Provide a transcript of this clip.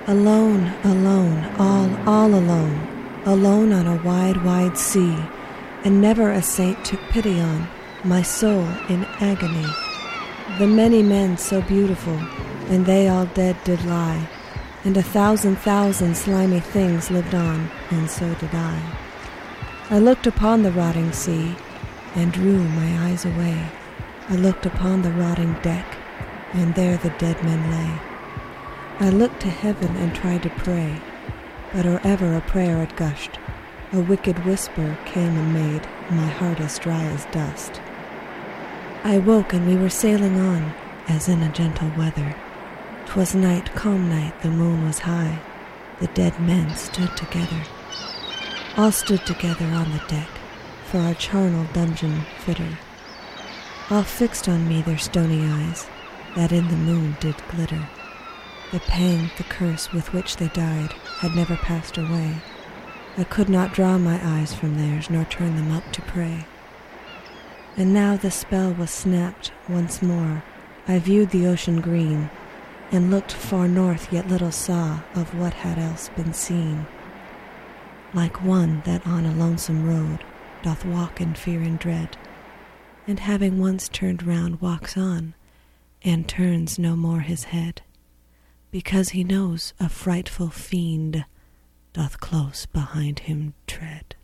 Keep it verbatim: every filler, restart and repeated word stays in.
Alone, alone, all, all alone, alone on a wide, wide sea, and never a saint took pity on my soul in agony. The many men so beautiful, and they all dead did lie, and a thousand thousand slimy things lived on, and so did I. I looked upon the rotting sea, and drew my eyes away. I looked upon the rotting deck, and there the dead men lay. I looked to heaven and tried to pray, but or ever a prayer it gushed, a wicked whisper came and made my heart as dry as dust. I woke and we were sailing on, as in a gentle weather. 'Twas night, calm night, the moon was high, the dead men stood together. All stood together on the deck, for our charnel dungeon fitter. All fixed on me their stony eyes, that in the moon did glitter. The pang, the curse with which they died, had never passed away. I could not draw my eyes from theirs, nor turn them up to pray. And now the spell was snapped once more. I viewed the ocean green, and looked far north, yet little saw of what had else been seen. Like one that on a lonesome road doth walk in fear and dread, and having once turned round walks on, and turns no more his head, because he knows a frightful fiend doth close behind him tread.